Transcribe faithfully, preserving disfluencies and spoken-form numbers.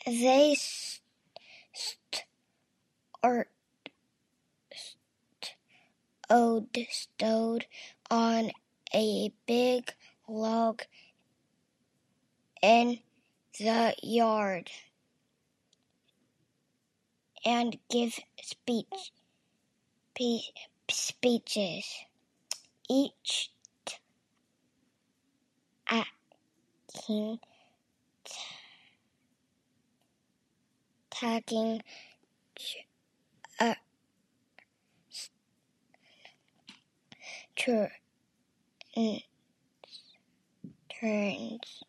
they st- stood on a big log in the yard and give speech, speeches, each acting, taking a turn, turns